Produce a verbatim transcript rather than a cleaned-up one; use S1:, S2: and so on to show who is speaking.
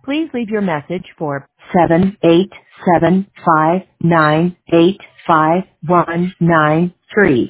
S1: Please leave your message for seven eight seven five nine eight five one nine three.